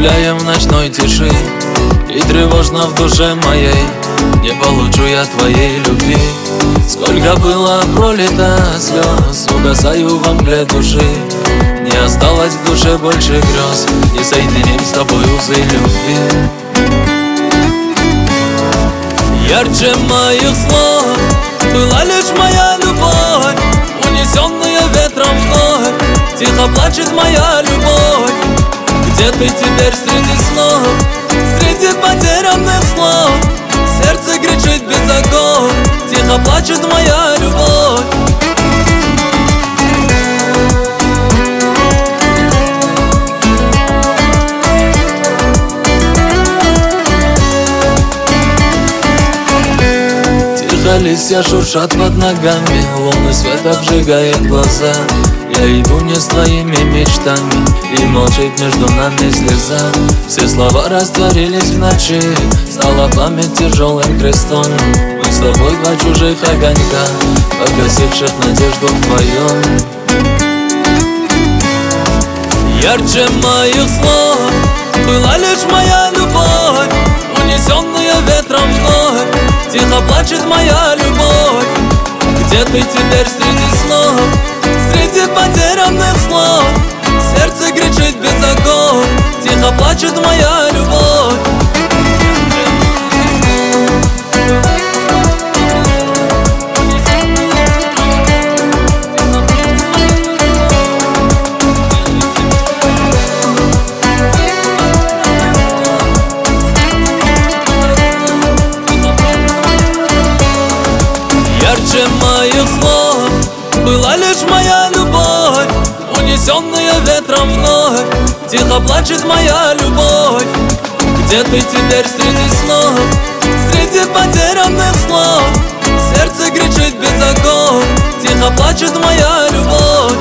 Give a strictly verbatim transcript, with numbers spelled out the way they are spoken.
гуляем в ночной тиши, и тревожно в душе моей. Не получу я твоей любви. Сколько было пролито слез, угасаю во мгле души. Не осталось в душе больше грез, не соединим с тобой узы любви. Ярче моих слов была лишь моя любовь, унесенная ветром вновь. Тихо плачет моя любовь. Где ты теперь среди снов, среди потерянных слов? Сердце кричит без оков, тихо плачет моя любовь. Тихо листья шуршат под ногами, лунный свет обжигает глаза. Я иду не с твоими мечтами, и молчит между нами слеза. Все слова растворились в ночи, стала память тяжелым крестом. Мы с тобой два чужих огонька, погасивших надежду вдвоем. Ярче моих слов была лишь моя любовь, унесенная ветром вновь. Тихо плачет моя любовь. Где ты теперь среди снов, среди потерянных слов? Сердце кричит без оков, тихо плачет моя любовь. Ярче моих слов была лишь моя любовь, унесенная ветром вновь. Тихо плачет моя любовь. Где ты теперь среди снов, среди потерянных слов? Сердце кричит без оков, тихо плачет моя любовь.